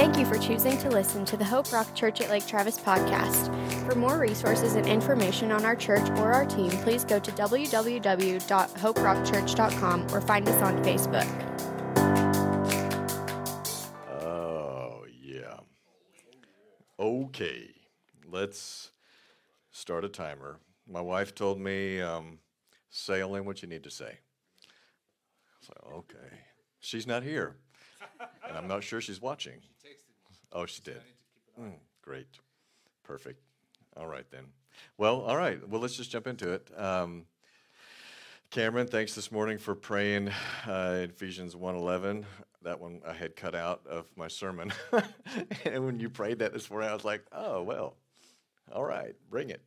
Thank you for choosing to listen to the Hope Rock Church at Lake Travis podcast. For more resources and information on our church or our team, please go to www.hoperockchurch.com or find us on Facebook. Oh, yeah. Okay, let's start a timer. My wife told me, say only what you need to say. So, okay. She's not here, and I'm not sure she's watching. Oh, she did. Great. Perfect. All right, then. Well, all right. Well, let's just jump into it. Cameron, thanks this morning for praying Ephesians 1:11. That one I had cut out of my sermon. And when you prayed that this morning, I was like, oh, well, all right, bring it.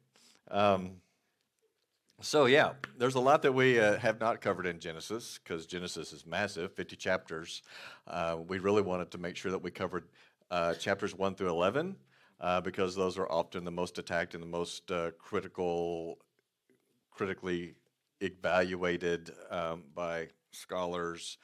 So, yeah, there's a lot that we have not covered in Genesis because Genesis is massive, 50 chapters. We really wanted to make sure that we covered chapters 1 through 11 because those are often the most attacked and the most critically evaluated by scholars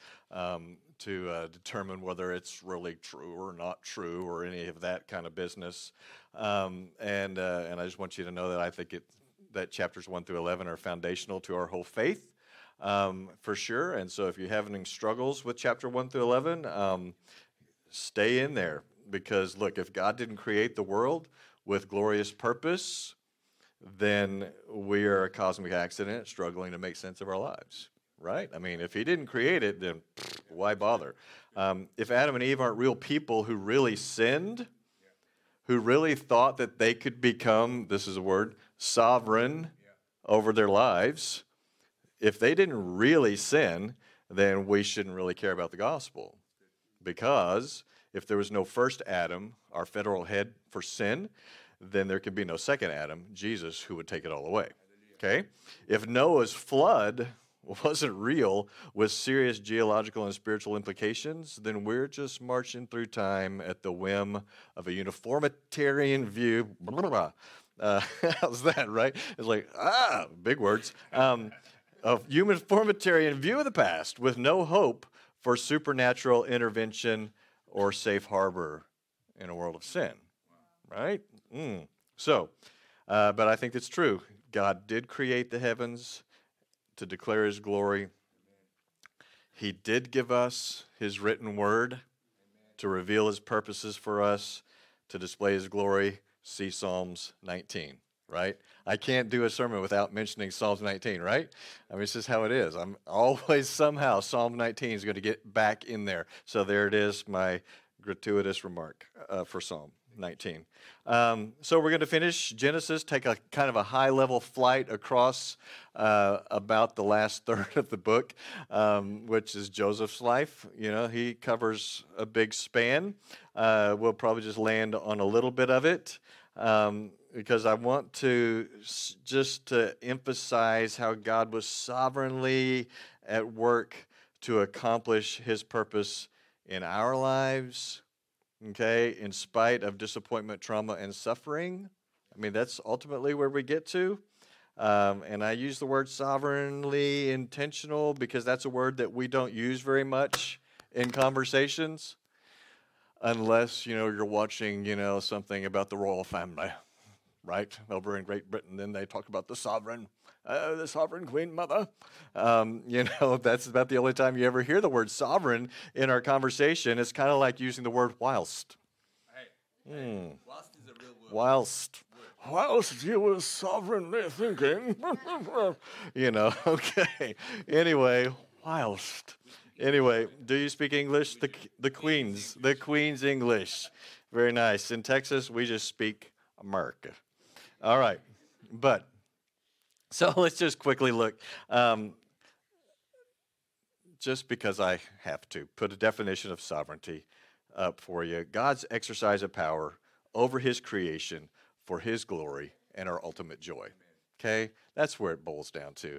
to determine whether it's really true or not true or any of that kind of business. And I just want you to know that I think that chapters 1 through 11 are foundational to our whole faith, for sure. And so if you're having any struggles with chapter 1 through 11, stay in there. Because, look, if God didn't create the world with glorious purpose, then we are a cosmic accident struggling to make sense of our lives, right? I mean, if he didn't create it, then why bother? If Adam and Eve aren't real people who really sinned, who really thought that they could become, this is a word, sovereign over their lives, if they didn't really sin, then we shouldn't really care about the gospel. Because if there was no first Adam, our federal head for sin, then there could be no second Adam, Jesus, who would take it all away. Okay? If Noah's flood wasn't real with serious geological and spiritual implications, then we're just marching through time at the whim of a uniformitarian view. How's that, right? It's like, big words. A uniformitarian view of the past with no hope for supernatural intervention or safe harbor in a world of sin, right? So, but I think it's true. God did create the heavens to declare his glory. He did give us his written word to reveal his purposes for us, to display his glory. See Psalms 19, right? I can't do a sermon without mentioning Psalms 19, right? I mean, it's just how it is. I'm always somehow, Psalm 19 is going to get back in there. So there it is, my gratuitous remark for Psalm 19. So we're going to finish Genesis, take a kind of a high-level flight across about the last third of the book, which is Joseph's life. You know, he covers a big span. We'll probably just land on a little bit of it. Because I want to just to emphasize how God was sovereignly at work to accomplish his purpose in our lives, okay, in spite of disappointment, trauma, and suffering. I mean, that's ultimately where we get to. And I use the word sovereignly intentional because that's a word that we don't use very much in conversations unless, you're watching, something about the royal family. Right, over in Great Britain, then they talk about the sovereign queen mother. That's about the only time you ever hear the word sovereign in our conversation. It's kind of like using the word whilst. Whilst is a real word. Whilst you were sovereignly thinking. Okay. Anyway, whilst. Anyway, do you speak English? The Queen's English. Very nice. In Texas, we just speak America. All right, so let's just quickly look, just because I have to, put a definition of sovereignty up for you. God's exercise of power over his creation for his glory and our ultimate joy, okay? That's where it boils down to.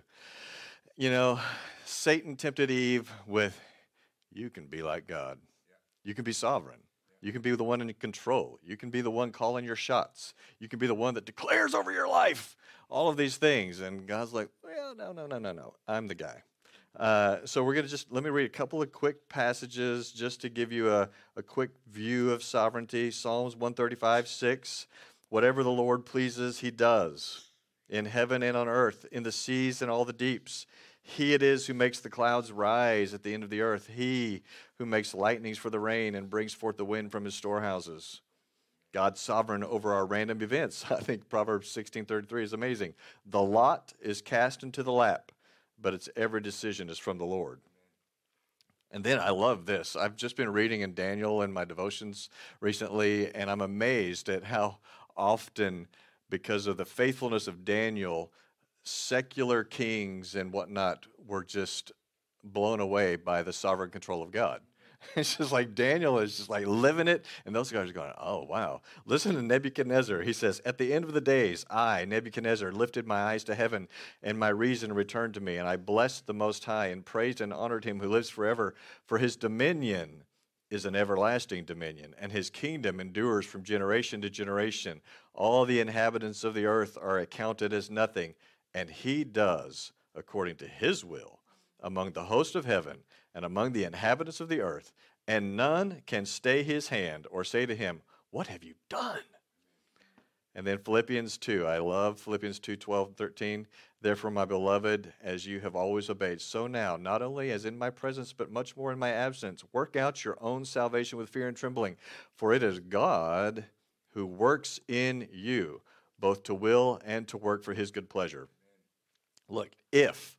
Satan tempted Eve with, you can be like God. You can be sovereign. You can be the one in control. You can be the one calling your shots. You can be the one that declares over your life all of these things. And God's like, well, no. I'm the guy. So we're going to let me read a couple of quick passages just to give you a quick view of sovereignty. Psalms 135:6. Whatever the Lord pleases, he does, in heaven and on earth, in the seas and all the deeps. He it is who makes the clouds rise at the end of the earth. He who makes lightnings for the rain and brings forth the wind from his storehouses. God's sovereign over our random events. I think Proverbs 16:33 is amazing. The lot is cast into the lap, but its every decision is from the Lord. And then I love this. I've just been reading in Daniel in my devotions recently, and I'm amazed at how often, because of the faithfulness of Daniel, secular kings and whatnot were just blown away by the sovereign control of God. It's just like Daniel is just like living it, and those guys are going, oh, wow. Listen to Nebuchadnezzar. He says, at the end of the days, I, Nebuchadnezzar, lifted my eyes to heaven, and my reason returned to me, and I blessed the Most High and praised and honored him who lives forever, for his dominion is an everlasting dominion, and his kingdom endures from generation to generation. All the inhabitants of the earth are accounted as nothing, and he does according to his will among the host of heaven and among the inhabitants of the earth, and none can stay his hand or say to him, what have you done? And then Philippians 2. I love Philippians 2:12 and 13. Therefore, my beloved, as you have always obeyed, so now, not only as in my presence, but much more in my absence, work out your own salvation with fear and trembling. For it is God who works in you, both to will and to work for his good pleasure. Look, if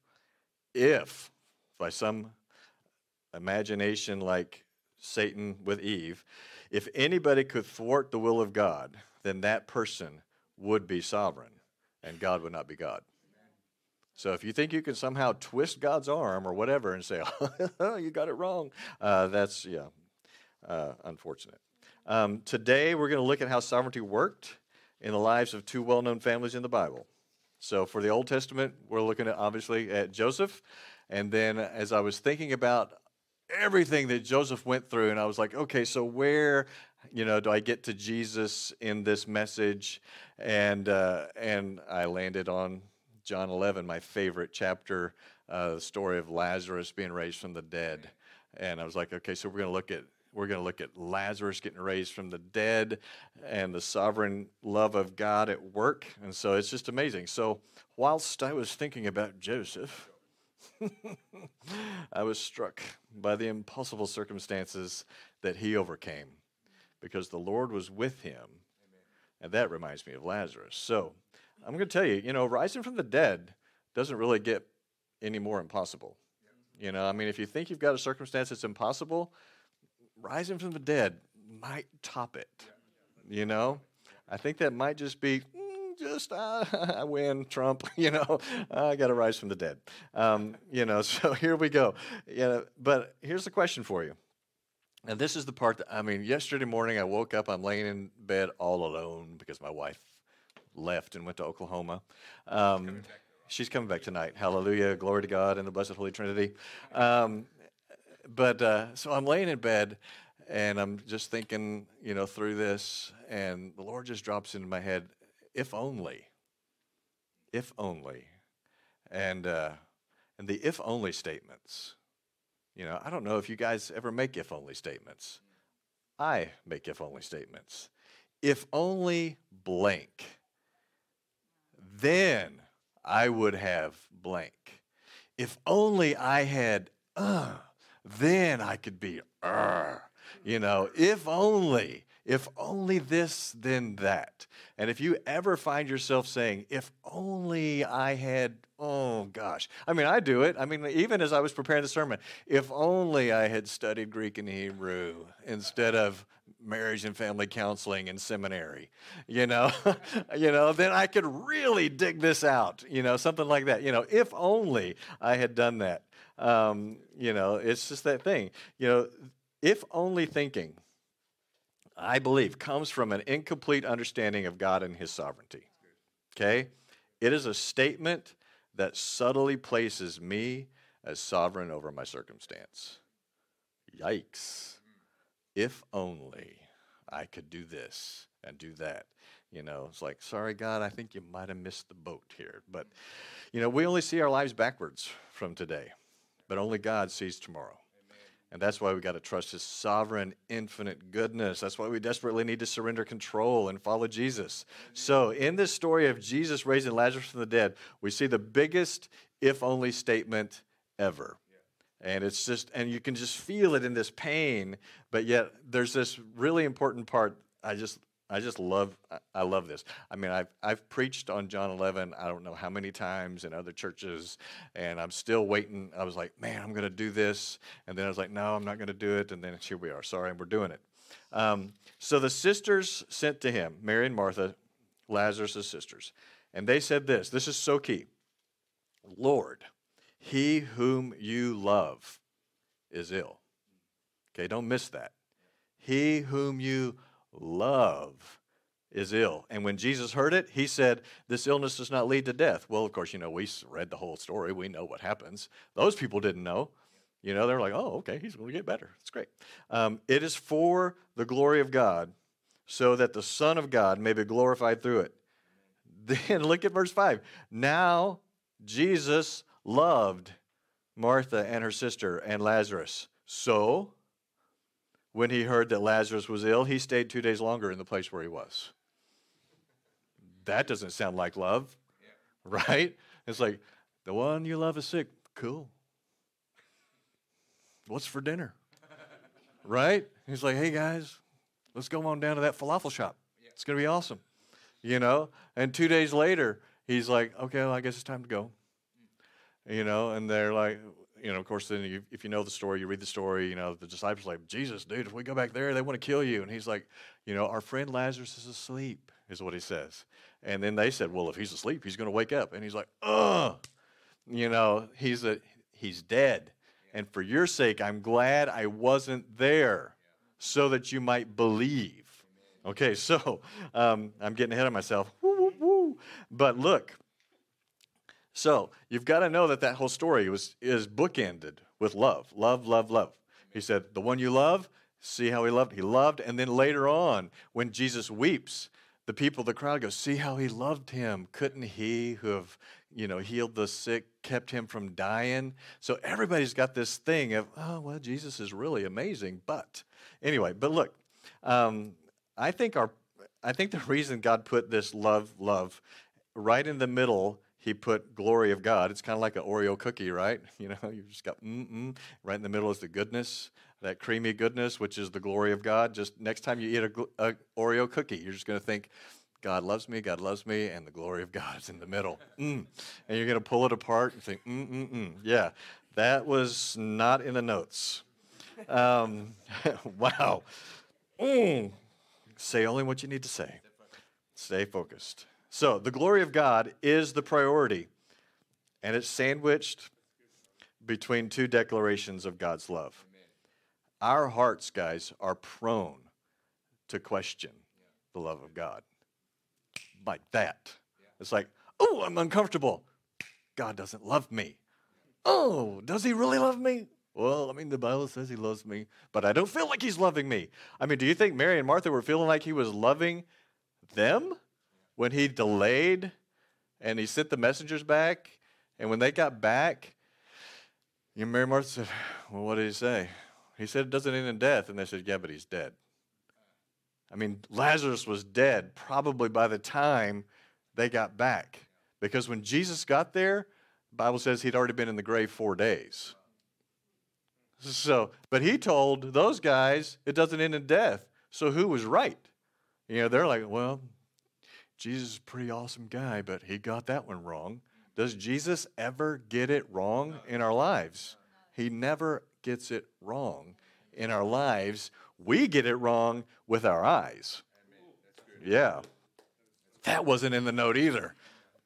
by some imagination like Satan with Eve, if anybody could thwart the will of God, then that person would be sovereign, and God would not be God. So if you think you can somehow twist God's arm or whatever and say, oh, you got it wrong, that's unfortunate. Today we're going to look at how sovereignty worked in the lives of two well-known families in the Bible. So for the Old Testament, we're looking at, obviously, at Joseph. And then as I was thinking about everything that Joseph went through, and I was like, okay, so where, do I get to Jesus in this message? And I landed on John 11, my favorite chapter, the story of Lazarus being raised from the dead. And I was like, okay, so we're going to look at Lazarus getting raised from the dead and the sovereign love of God at work. And so it's just amazing. So whilst I was thinking about Joseph, I was struck by the impossible circumstances that he overcame because the Lord was with him. And that reminds me of Lazarus. So I'm going to tell you, rising from the dead doesn't really get any more impossible. If you think you've got a circumstance that's impossible, rising from the dead might top it. I think that might just be I win, Trump, I got to rise from the dead. So here we go. But here's the question for you. And this is the part that, yesterday morning I woke up, I'm laying in bed all alone because my wife left and went to Oklahoma. She's coming back tonight. Hallelujah, glory to God and the blessed Holy Trinity. So I'm laying in bed and I'm just thinking, through this, and the Lord just drops into my head, if only, and the if only statements. I don't know if you guys ever make if only statements. I make if only statements. If only blank, then I would have blank. If only I had then I could be if only this, then that. And if you ever find yourself saying, if only I had, oh gosh. I do it. Even as I was preparing the sermon, if only I had studied Greek and Hebrew instead of marriage and family counseling in seminary, then I could really dig this out, something like that. If only I had done that. It's just that thing. If only thinking, I believe, comes from an incomplete understanding of God and his sovereignty. Okay? It is a statement that subtly places me as sovereign over my circumstance. Yikes. If only I could do this and do that. It's like, sorry, God, I think you might have missed the boat here. But, we only see our lives backwards from today. But only God sees tomorrow. And that's why we got to trust his sovereign, infinite goodness. That's why we desperately need to surrender control and follow Jesus. So in this story of Jesus raising Lazarus from the dead, we see the biggest if only statement ever. And it's just, and you can just feel it in this pain, but yet there's this really important part. I love this. I mean, I've preached on John 11, I don't know how many times in other churches, and I'm still waiting. I was like, man, I'm going to do this. And then I was like, no, I'm not going to do it. And then here we are. Sorry, we're doing it. So the sisters sent to him, Mary and Martha, Lazarus' sisters, and they said this. This is so key. Lord, he whom you love is ill. Okay, don't miss that. He whom you love is ill. And when Jesus heard it, he said, this illness does not lead to death. Well, of course, we read the whole story. We know what happens. Those people didn't know. They're like, oh, okay, he's going to get better. It's great. It is for the glory of God, so that the Son of God may be glorified through it. Then look at verse 5. Now Jesus loved Martha and her sister and Lazarus. So when he heard that Lazarus was ill, he stayed 2 days longer in the place where he was. That doesn't sound like love, right? It's like, the one you love is sick. Cool. What's for dinner? Right? He's like, hey, guys, let's go on down to that falafel shop. It's going to be awesome. And 2 days later, he's like, okay, well, I guess it's time to go. And they're like, of course, then if you know the story, you read the story, the disciples are like, Jesus, dude, if we go back there, they want to kill you. And he's like, our friend Lazarus is asleep, is what he says. And then they said, well, if he's asleep, he's going to wake up. And he's like, he's dead. And for your sake, I'm glad I wasn't there so that you might believe. Okay, so I'm getting ahead of myself. Woo, woo, woo. But look. So you've got to know that whole story is bookended with love. Love, love, love. He said, the one you love, see how he loved? He loved. And then later on, when Jesus weeps, the people, the crowd goes, see how he loved him. Couldn't he who have, healed the sick, kept him from dying? So everybody's got this thing of, oh, well, Jesus is really amazing. But look, I think the reason God put this love right in the middle, he put glory of God. It's kind of like an Oreo cookie, right? You've just got right in the middle is the goodness, that creamy goodness, which is the glory of God. Just next time you eat a Oreo cookie, you're just going to think, God loves me, and the glory of God is in the middle. And you're going to pull it apart and think, Yeah, that was not in the notes. Wow. Say only what you need to say. Stay focused. So the glory of God is the priority, and it's sandwiched between two declarations of God's love. Amen. Our hearts, guys, are prone to question the love of God. Like that. Yeah. It's like, oh, I'm uncomfortable. God doesn't love me. Oh, does he really love me? Well, the Bible says he loves me, but I don't feel like he's loving me. Do you think Mary and Martha were feeling like he was loving them when he delayed and he sent the messengers back? And when they got back, Mary and Martha said, well, what did he say? He said it doesn't end in death. And they said, yeah, but he's dead. Lazarus was dead probably by the time they got back. Because when Jesus got there, the Bible says he'd already been in the grave 4 days. So, but he told those guys it doesn't end in death. So who was right? They're like, well, Jesus is a pretty awesome guy, but he got that one wrong. Does Jesus ever get it wrong in our lives? He never gets it wrong in our lives. We get it wrong with our eyes. Yeah. That wasn't in the note either.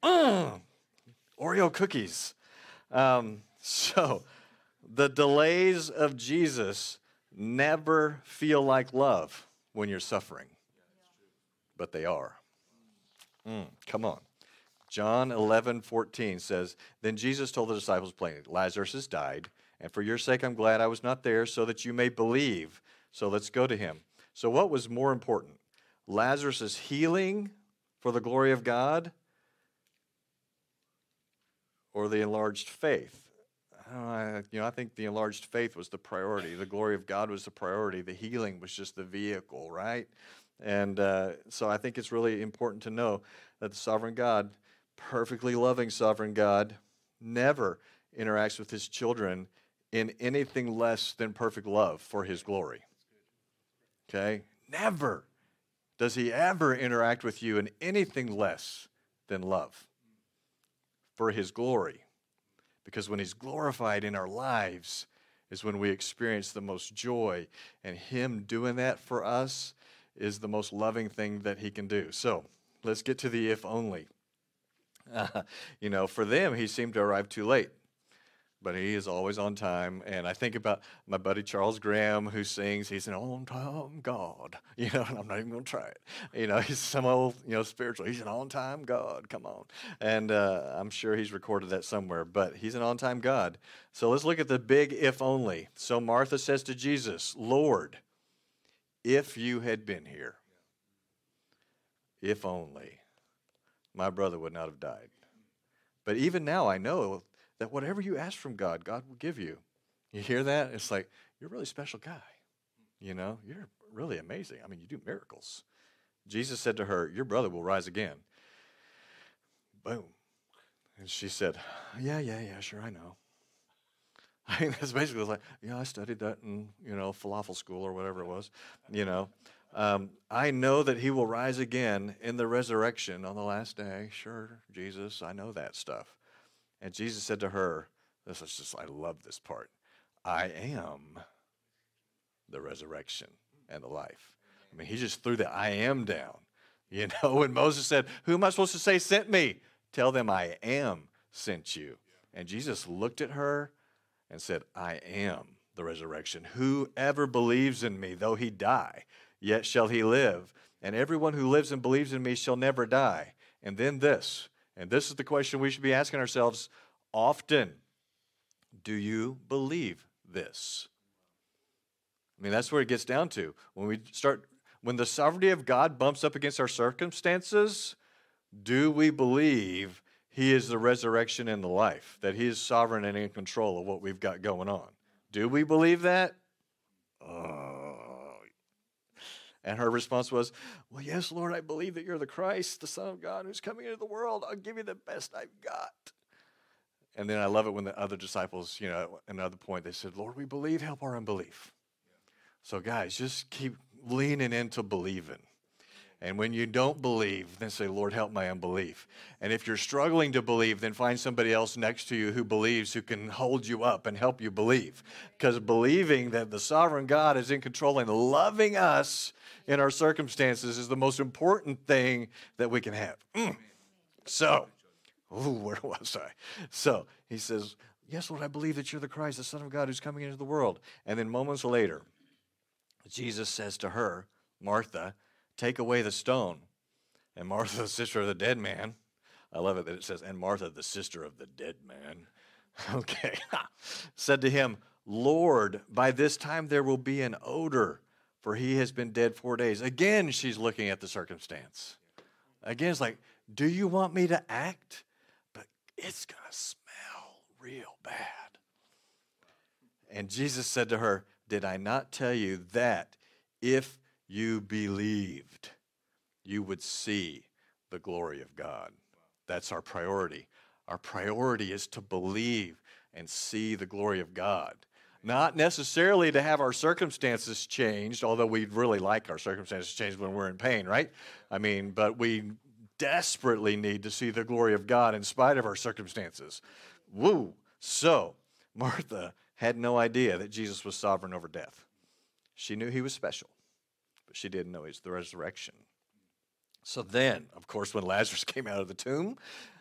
Oreo cookies. So the delays of Jesus never feel like love when you're suffering, but they are. Come on. John 11:14 says, then Jesus told the disciples plainly, Lazarus has died, and for your sake I'm glad I was not there, so that you may believe. So let's go to him. So what was more important? Lazarus' healing for the glory of God, or the enlarged faith? I think the enlarged faith was the priority. The glory of God was the priority. The healing was just the vehicle, right? And so I think it's really important to know that the sovereign God, perfectly loving sovereign God, never interacts with his children in anything less than perfect love for his glory. Okay? Never does he ever interact with you in anything less than love for his glory. Because when he's glorified in our lives is when we experience the most joy. And him doing that for us is the most loving thing that he can do. So let's get to the if only. For them, he seemed to arrive too late. But he is always on time. And I think about my buddy Charles Graham, who sings, he's an on-time God. And I'm not even going to try it. He's some old, spiritual. He's an on-time God. Come on. And I'm sure he's recorded that somewhere. But he's an on-time God. So let's look at the big if only. So Martha says to Jesus, Lord, if you had been here, if only, my brother would not have died. But even now I know that whatever you ask from God, God will give you. You hear that? It's like, you're a really special guy. You're really amazing. I mean, you do miracles. Jesus said to her, your brother will rise again. Boom. And she said, yeah, sure, I know. I mean, that's basically like, I studied that in, falafel school or whatever it was, I know that he will rise again in the resurrection on the last day. Sure, Jesus, I know that stuff. And Jesus said to her, I love this part, I am the resurrection and the life. I mean, he just threw the I am down. When Moses said, who am I supposed to say sent me? Tell them I am sent you. And Jesus looked at her and said, I am the resurrection. Whoever believes in me, though he die, yet shall he live. And everyone who lives and believes in me shall never die. And then this. And this is the question we should be asking ourselves often. Do you believe this? I mean, that's where it gets down to. When the sovereignty of God bumps up against our circumstances, do we believe he is the resurrection and the life, that he is sovereign and in control of what we've got going on? Do we believe that? And her response was, well, yes, Lord, I believe that you're the Christ, the Son of God, who's coming into the world. I'll give you the best I've got. And then I love it when the other disciples, at another point, they said, Lord, we believe, help our unbelief. So guys, just keep leaning into believing. And when you don't believe, then say, Lord, help my unbelief. And if you're struggling to believe, then find somebody else next to you who believes, who can hold you up and help you believe. Because believing that the sovereign God is in control and loving us in our circumstances is the most important thing that we can have. So, where was I? So, he says, yes, Lord, I believe that you're the Christ, the Son of God who's coming into the world. And then moments later, Jesus says to her, Martha, take away the stone. And Martha, the sister of the dead man, I love it that it says, and Martha, the sister of the dead man, okay, said to him, Lord, by this time there will be an odor, for he has been dead 4 days. Again, she's looking at the circumstance. Again, it's like, do you want me to act? But it's going to smell real bad. And Jesus said to her, did I not tell you that if you believed, you would see the glory of God? That's our priority. Our priority is to believe and see the glory of God. Not necessarily to have our circumstances changed, although we'd really like our circumstances changed when we're in pain, right? I mean, but we desperately need to see the glory of God in spite of our circumstances. Woo! So, Martha had no idea that Jesus was sovereign over death. She knew he was special, but she didn't know he's the resurrection. So then, of course, when Lazarus came out of the tomb,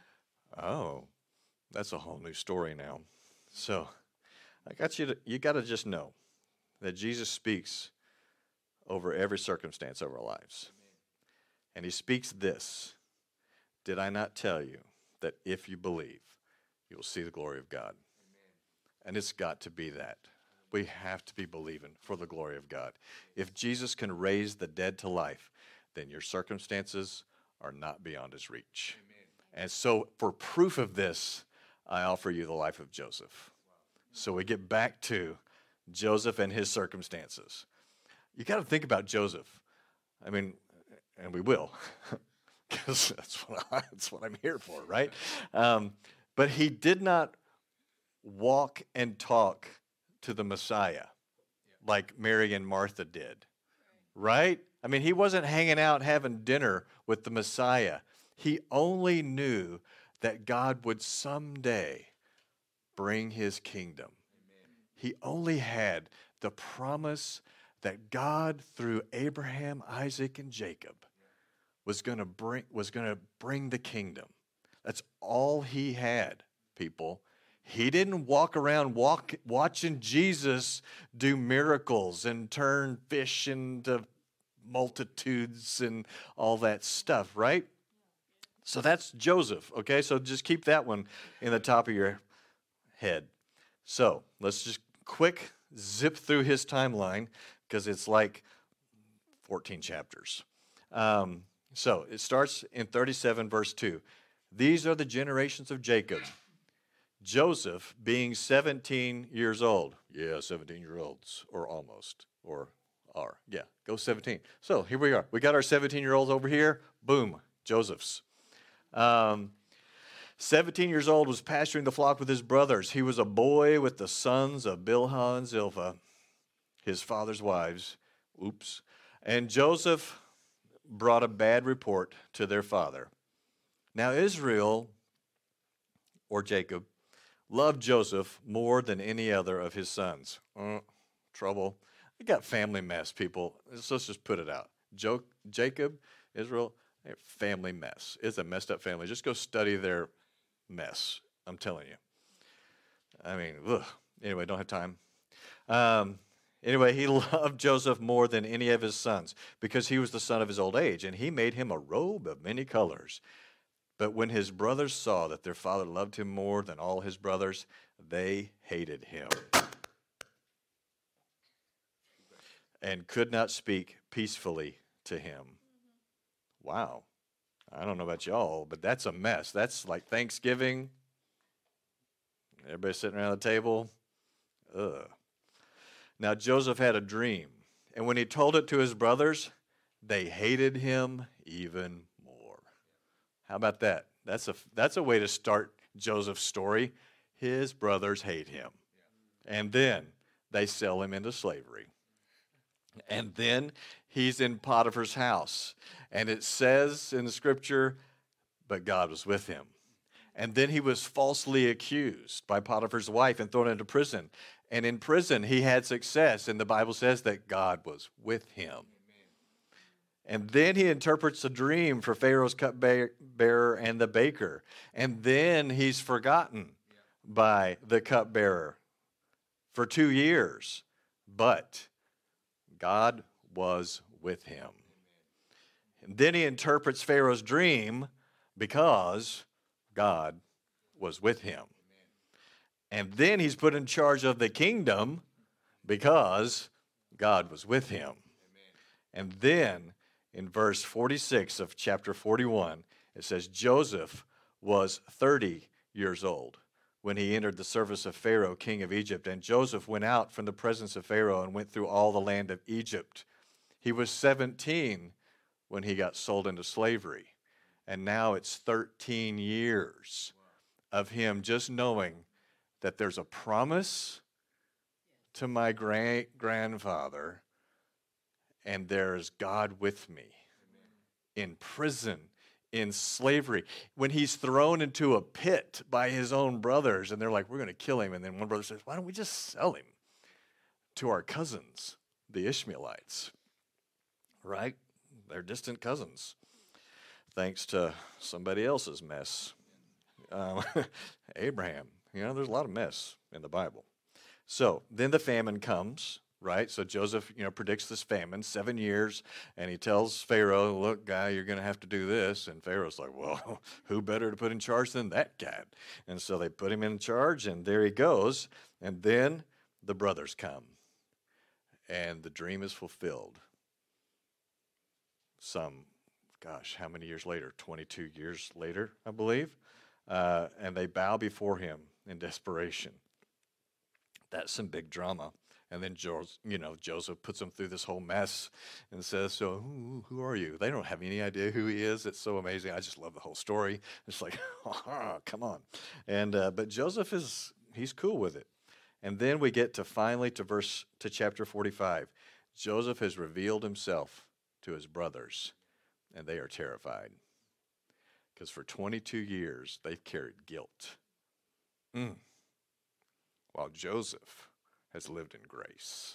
that's a whole new story now. So, you got to just know that Jesus speaks over every circumstance of our lives. And he speaks this, did I not tell you that if you believe, you will see the glory of God? And it's got to be that. We have to be believing for the glory of God. If Jesus can raise the dead to life, then your circumstances are not beyond his reach. Amen. And so for proof of this, I offer you the life of Joseph. So we get back to Joseph and his circumstances. You got to think about Joseph. I mean, and we will, because that's what I'm here for, right? But he did not walk and talk to the Messiah like Mary and Martha did, right? I mean, he wasn't hanging out having dinner with the Messiah. He only knew that God would someday bring his kingdom. He only had the promise that God, through Abraham, Isaac, and Jacob, was going to bring the kingdom. That's all he had, people. He didn't walk around watching Jesus do miracles and turn fish into multitudes and all that stuff, right? So that's Joseph, okay? So just keep that one in the top of your head. So let's just quick zip through his timeline because it's like 14 chapters. So it starts in 37, verse 2. These are the generations of Jacob. Joseph being 17 years old. Yeah, 17-year-olds, or almost, or are. Yeah, go 17. So here we are. We got our 17-year-olds over here. Boom, Joseph's. 17 years old, was pasturing the flock with his brothers. He was a boy with the sons of Bilhah and Zilpah, his father's wives. Oops. And Joseph brought a bad report to their father. Now Israel, or Jacob, loved Joseph more than any other of his sons. Trouble. We got family mess, people. Let's just put it out. Jacob, Israel, family mess. It's a messed up family. Just go study their mess. I'm telling you. I mean, anyway, don't have time. Anyway, he loved Joseph more than any of his sons because he was the son of his old age, and he made him a robe of many colors. But when his brothers saw that their father loved him more than all his brothers, they hated him and could not speak peacefully to him. Wow. I don't know about y'all, but that's a mess. That's like Thanksgiving. Everybody sitting around the table. Ugh. Now Joseph had a dream, and when he told it to his brothers, they hated him even more. How about that? That's a way to start Joseph's story. His brothers hate him. And then they sell him into slavery. And then he's in Potiphar's house. And it says in the scripture, but God was with him. And then he was falsely accused by Potiphar's wife and thrown into prison. And in prison he had success. And the Bible says that God was with him. And then he interprets a dream for Pharaoh's cupbearer and the baker. And then he's forgotten by the cupbearer for 2 years. But God was with him. And then he interprets Pharaoh's dream because God was with him. And then he's put in charge of the kingdom because God was with him. And then in verse 46 of chapter 41, it says, Joseph was 30 years old when he entered the service of Pharaoh, king of Egypt. And Joseph went out from the presence of Pharaoh and went through all the land of Egypt. He was 17 when he got sold into slavery. And now it's 13 years of him just knowing that there's a promise to my great-grandfather, and there's God with me. In prison, in slavery. When he's thrown into a pit by his own brothers, and they're like, we're going to kill him. And then one brother says, why don't we just sell him to our cousins, the Ishmaelites? Right? They're distant cousins. Thanks to somebody else's mess. Abraham. You know, there's a lot of mess in the Bible. So then the famine comes, right? So Joseph, predicts this famine, 7 years, and he tells Pharaoh, look, guy, you're going to have to do this. And Pharaoh's like, well, who better to put in charge than that guy? And so they put him in charge, and there he goes. And then the brothers come, and the dream is fulfilled. How many years later? 22 years later, I believe. And they bow before him in desperation. That's some big drama. And then Joseph puts them through this whole mess and says, so who are you? They don't have any idea who he is. It's so amazing. I just love the whole story. It's like, oh, come on. And but Joseph he's cool with it. And then we get to chapter 45. Joseph has revealed himself to his brothers, and they are terrified. Because for 22 years, they've carried guilt. While Joseph has lived in grace.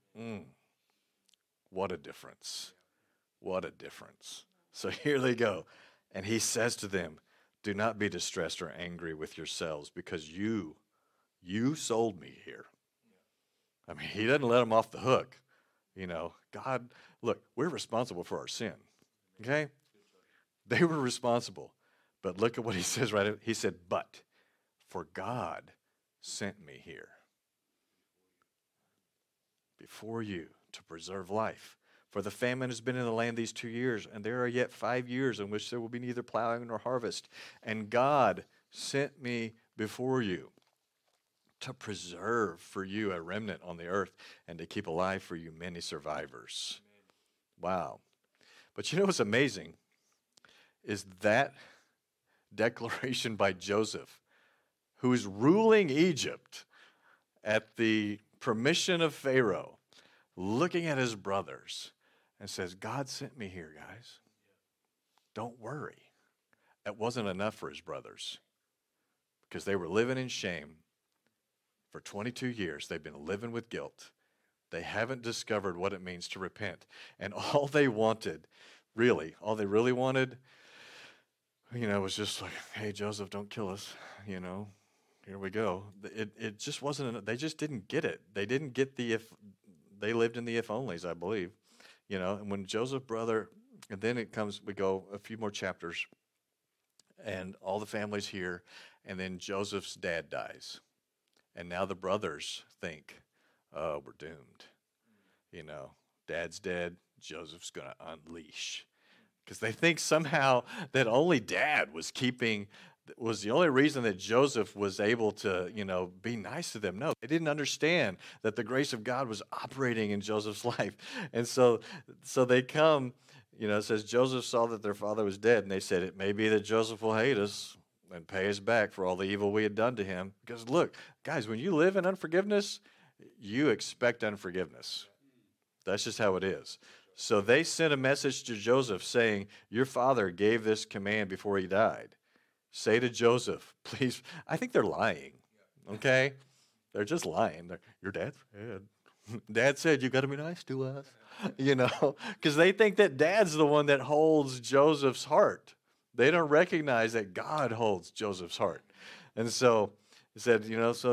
What a difference. What a difference. So here they go. And he says to them, do not be distressed or angry with yourselves because you sold me here. I mean, he doesn't let them off the hook. God, look, we're responsible for our sin. Okay? They were responsible. But look at what he says right. He said, but for God sent me here before you to preserve life. For the famine has been in the land these 2 years, and there are yet 5 years in which there will be neither plowing nor harvest. And God sent me before you to preserve for you a remnant on the earth and to keep alive for you many survivors. Wow. But you know what's amazing is that declaration by Joseph, who is ruling Egypt at the permission of Pharaoh, looking at his brothers and says, God sent me here, guys. Don't worry. That wasn't enough for his brothers because they were living in shame for 22 years. They've been living with guilt. They haven't discovered what it means to repent. And all they really wanted, was just like, hey, Joseph, don't kill us, Here we go. It just wasn't enough. They just didn't get it. They didn't get the if. They lived in the if-onlys, I believe. And when Joseph's brother, and then we go a few more chapters, and all the family's here, and then Joseph's dad dies. And now the brothers think, oh, we're doomed. Dad's dead, Joseph's going to unleash. Because they think somehow that only dad was the only reason that Joseph was able to, be nice to them. No, they didn't understand that the grace of God was operating in Joseph's life. And so they come, it says Joseph saw that their father was dead, and they said, it may be that Joseph will hate us and pay us back for all the evil we had done to him. Because look, guys, when you live in unforgiveness, you expect unforgiveness. That's just how it is. So they sent a message to Joseph saying, your father gave this command before he died. Say to Joseph, please. I think they're lying, okay? They're just lying. Your dad's dead. Dad said, you got to be nice to us, because they think that dad's the one that holds Joseph's heart. They don't recognize that God holds Joseph's heart. And so he said,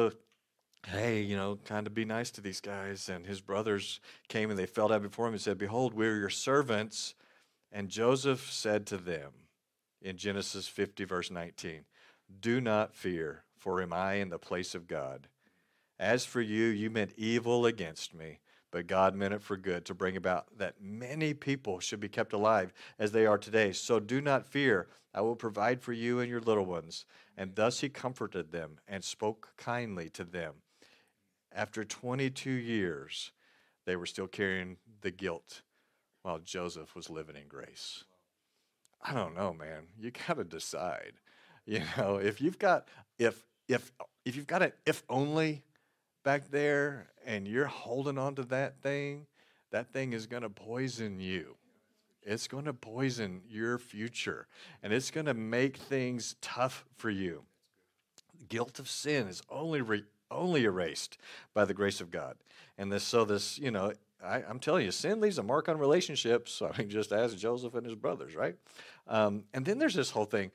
hey, kind of be nice to these guys. And his brothers came and they fell down before him and said, behold, we're your servants. And Joseph said to them, in Genesis 50, verse 19, do not fear, for am I in the place of God? As for you, you meant evil against me, but God meant it for good, to bring about that many people should be kept alive as they are today. So do not fear, I will provide for you and your little ones. And thus he comforted them and spoke kindly to them. After 22 years, they were still carrying the guilt while Joseph was living in grace. I don't know, man. You got to decide. If you've got if you've got an if only back there and you're holding on to that thing is going to poison you. It's going to poison your future, and it's going to make things tough for you. Guilt of sin is only erased by the grace of God. And I'm telling you, sin leaves a mark on relationships. I mean, just ask Joseph and his brothers, right? And then there's this whole thing,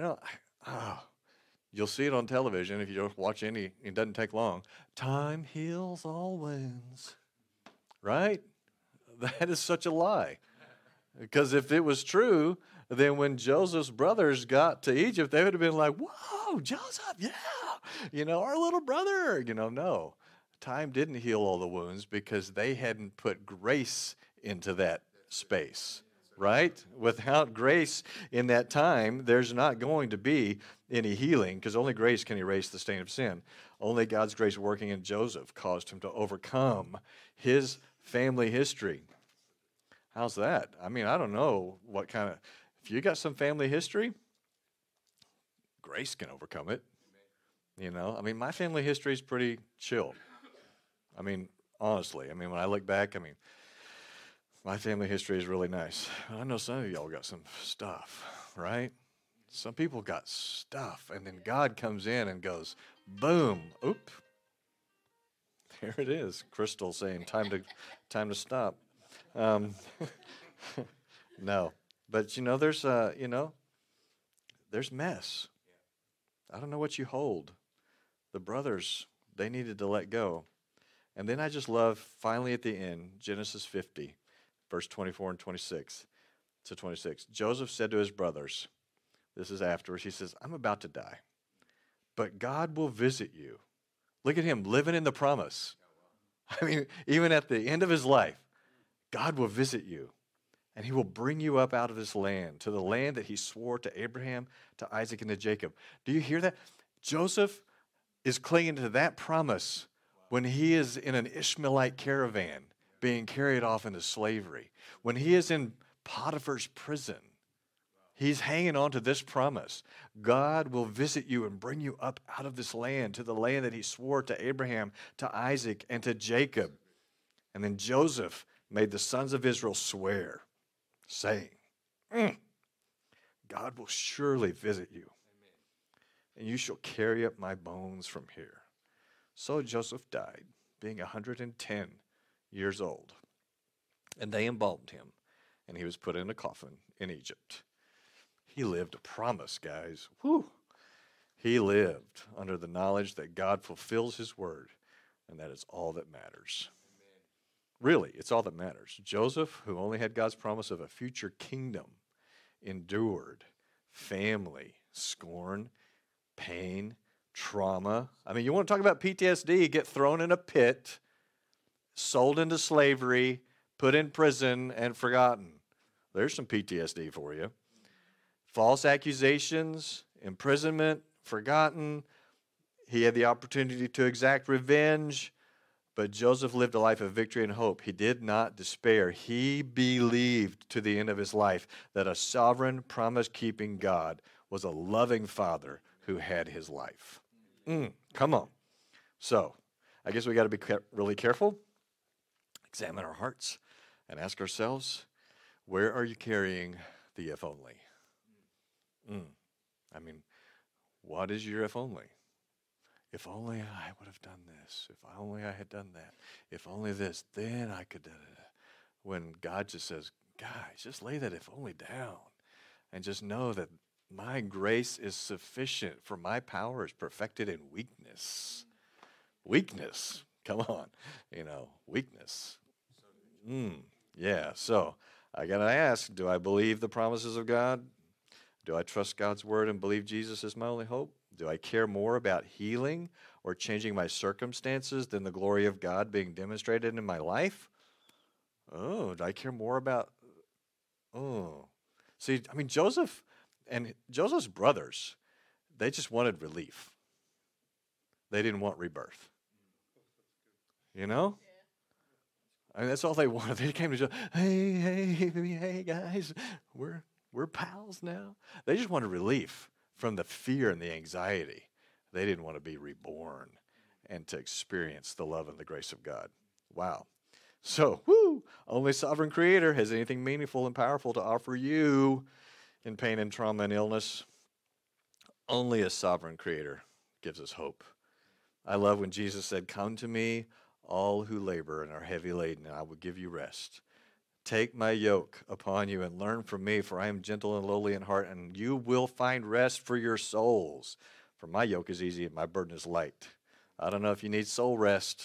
you'll see it on television if you don't watch any. It doesn't take long. Time heals all wounds, right? That is such a lie. Because if it was true, then when Joseph's brothers got to Egypt, they would have been like, whoa, Joseph, yeah, our little brother. No. Time didn't heal all the wounds because they hadn't put grace into that space. right? Without grace in that time, there's not going to be any healing because only grace can erase the stain of sin. Only God's grace working in Joseph caused him to overcome his family history. How's that? I mean, I don't know what kind of, if you got some family history, grace can overcome it. You know, I mean, my family history is pretty chill. I mean, honestly, I mean, when I look back, I mean, my family history is really nice. I know some of y'all got some stuff, right? Some people got stuff, and then God comes in and goes, boom, oop. There it is. Crystal saying, time to stop. No, but you know, there's mess. I don't know what you hold. The brothers, they needed to let go. And then I just love, finally at the end, Genesis 50, verse 24 and 26 to 26. Joseph said to his brothers, this is afterwards, he says, I'm about to die, but God will visit you. Look at him living in the promise. I mean, even at the end of his life, God will visit you, and he will bring you up out of this land, to the land that he swore to Abraham, to Isaac, and to Jacob. Do you hear that? Joseph is clinging to that promise when he is in an Ishmaelite caravan being carried off into slavery. When he is in Potiphar's prison, he's hanging on to this promise. God will visit you and bring you up out of this land, to the land that he swore to Abraham, to Isaac, and to Jacob. And then Joseph made the sons of Israel swear, saying, God will surely visit you, and you shall carry up my bones from here. So Joseph died, being 110 years old. And they embalmed him, and he was put in a coffin in Egypt. He lived a promise, guys. Whew. He lived under the knowledge that God fulfills his word, and that is all that matters. Really, it's all that matters. Joseph, who only had God's promise of a future kingdom, endured family, scorn, pain, trauma. I mean, you want to talk about PTSD, get thrown in a pit, sold into slavery, put in prison, and forgotten. There's some PTSD for you. False accusations, imprisonment, forgotten. He had the opportunity to exact revenge, but Joseph lived a life of victory and hope. He did not despair. He believed to the end of his life that a sovereign, promise-keeping God was a loving father who had his life. Come on. So, I guess we got to be really careful, examine our hearts, and ask ourselves, where are you carrying the if only? I mean, what is your if only? If only I would have done this. If only I had done that. If only this, then I could. When God just says, guys, just lay that if only down and just know that my grace is sufficient, for my power is perfected in weakness. Weakness. Come on. Weakness. Yeah, so I got to ask, do I believe the promises of God? Do I trust God's word and believe Jesus is my only hope? Do I care more about healing or changing my circumstances than the glory of God being demonstrated in my life? Do I care more about... See, I mean, Joseph and Joseph's brothers, they just wanted relief. They didn't want rebirth. You know? I mean, that's all they wanted. They came to Joseph, hey, guys, we're pals now. They just wanted relief from the fear and the anxiety. They didn't want to be reborn and to experience the love and the grace of God. Wow. So, only sovereign creator has anything meaningful and powerful to offer you in pain and trauma and illness. Only a sovereign creator gives us hope. I love when Jesus said, come to me, all who labor and are heavy laden, and I will give you rest. Take my yoke upon you and learn from me, for I am gentle and lowly in heart, and you will find rest for your souls. For my yoke is easy and my burden is light. I don't know if you need soul rest.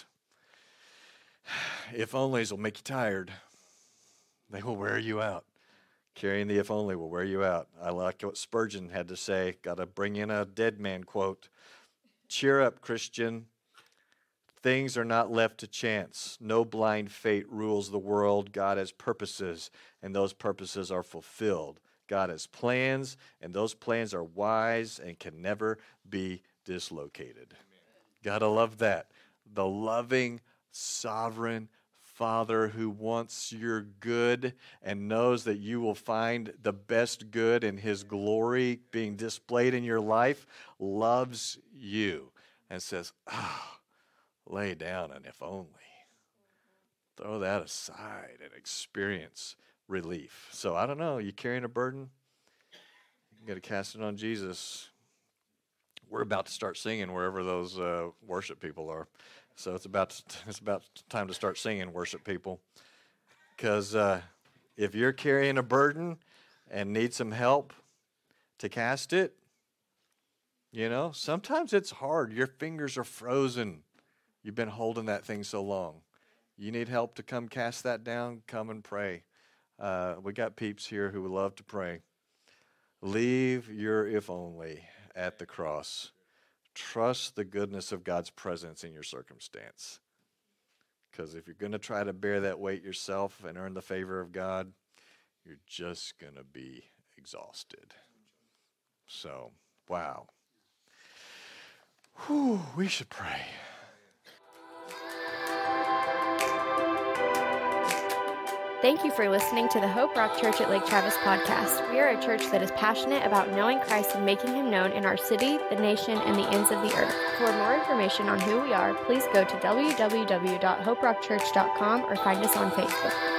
If onlys will make you tired. They will wear you out. Carrying the if only will wear you out. I like what Spurgeon had to say. Got to bring in a dead man quote. Cheer up, Christian. Things are not left to chance. No blind fate rules the world. God has purposes, and those purposes are fulfilled. God has plans, and those plans are wise and can never be dislocated. Gotta love that. The loving, sovereign Father who wants your good and knows that you will find the best good in His glory being displayed in your life, loves you and says, lay down and if only. Throw that aside and experience relief. So I don't know, you carrying a burden? You got to cast it on Jesus. We're about to start singing wherever those worship people are. So it's about time to start singing, worship people. Because if you're carrying a burden and need some help to cast it, sometimes it's hard. Your fingers are frozen. You've been holding that thing so long. You need help to come cast that down, come and pray. We got peeps here who would love to pray. Leave your if only at the cross. Trust the goodness of God's presence in your circumstance. Because if you're going to try to bear that weight yourself and earn the favor of God, you're just going to be exhausted. So, wow. Whew, we should pray. Thank you for listening to the Hope Rock Church at Lake Travis podcast. We are a church that is passionate about knowing Christ and making Him known in our city, the nation, and the ends of the earth. For more information on who we are, please go to www.hoperockchurch.com or find us on Facebook.